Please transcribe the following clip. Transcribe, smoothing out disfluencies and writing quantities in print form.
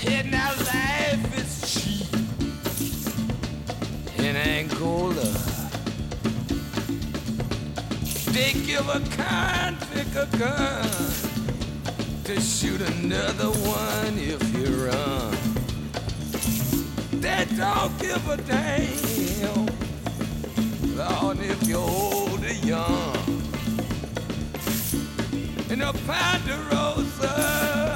Yeah, now life is cheap in Angola. They give a convict a gun to shoot another one if you run. They don't give a damn, Lord, if you're old or young. In a Ponderosa